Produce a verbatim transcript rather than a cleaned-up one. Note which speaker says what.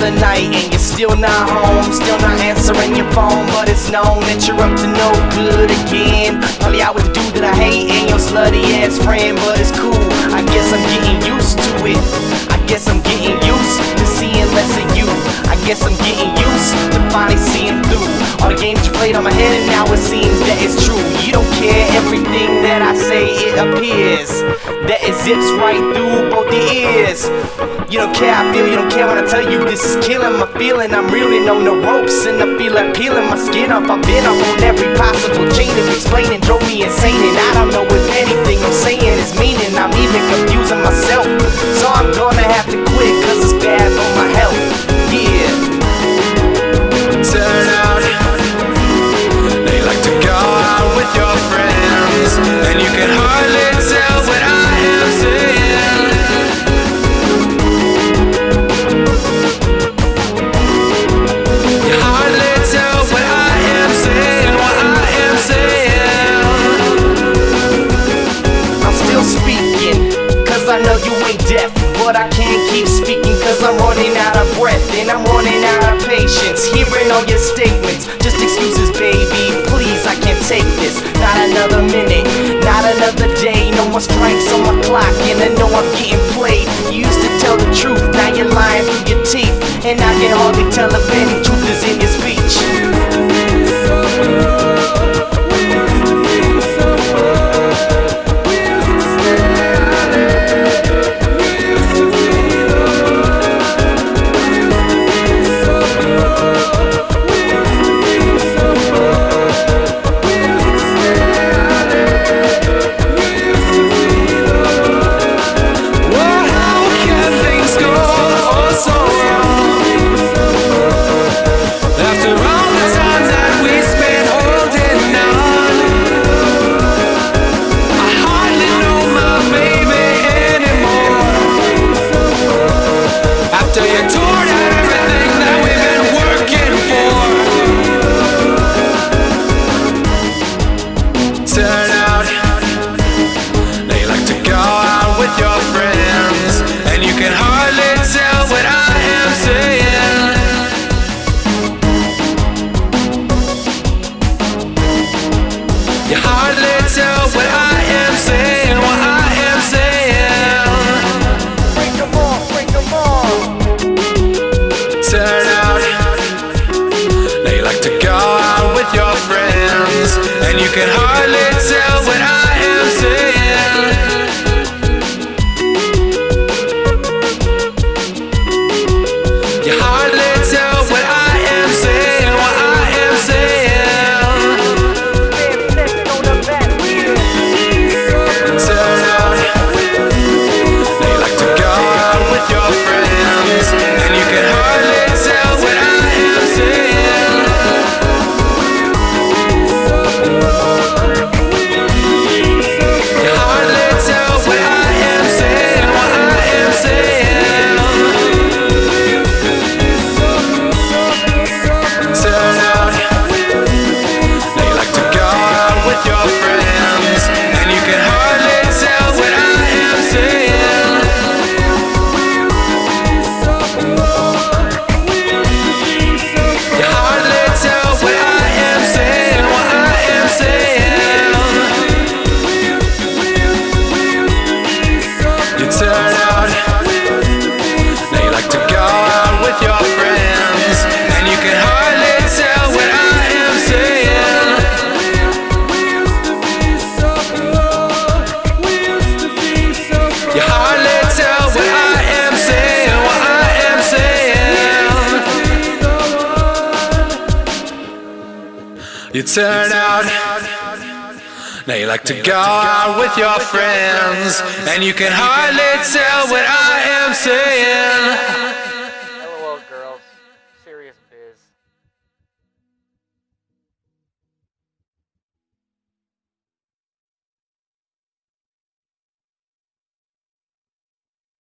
Speaker 1: the night and you're still not home, still not answering your phone, but it's known that you're up to no good again. Probably out with the dude that I hate and your slutty ass friend, but it's cool, I guess I'm getting used to it. I guess I'm getting used to seeing less of you. I guess I'm getting used to finally seeing through all the games you played on my head, and now it seems that it's true. You don't care, everything that I say, it appears that it zips right through both your ears. You don't care how I feel, you don't care when I tell you this is killing my feeling. I'm reeling on the ropes and I feel like peeling my skin off. I've been up on every possible chain of explaining, drove me insane, and I don't know if anything I'm saying is meaning. I'm even confusing myself, so I'm gonna have to quit, cause it's bad for my health. Yeah.
Speaker 2: Turn out, they like to go out with your friends, and you can hardly tell what I am saying. You hardly tell what I am saying, what I am saying.
Speaker 1: I'm still speaking, cause I know you ain't deaf, but I can't keep speaking cause I'm running out of breath, and I'm running out of patience hearing all your statements. Just excuses, baby, please, I can't take this. Not another minute, not another day. No more strikes on my clock, and I know I'm getting played. You used to tell the truth, now you're lying through your teeth, and I can hardly tell if any truth is in your speech.
Speaker 2: Turn out, they like to go out with your friends, and you can hardly tell what I am saying. You hardly tell what I am saying, what I am saying.
Speaker 1: Bring them on, bring them on.
Speaker 2: Turn out, they like to go out with your friends, and you can hardly tell what I am saying. You hardly tell what I am saying, what I am saying. Turn out, they like to go out with your friends, and you can hardly tell what I am saying. You hardly tell what I am saying, what I am saying. Turn out, they like to go out with your friends, and you can hardly tell what I am saying. You hardly tell what I am saying, what I am saying. You turn out, they like to go out with your friends, and you can hardly tell what I am saying. You hardly tell what I am saying, what I am saying. You turn out, they like to go out with your friends, and you can hardly tell what I am saying.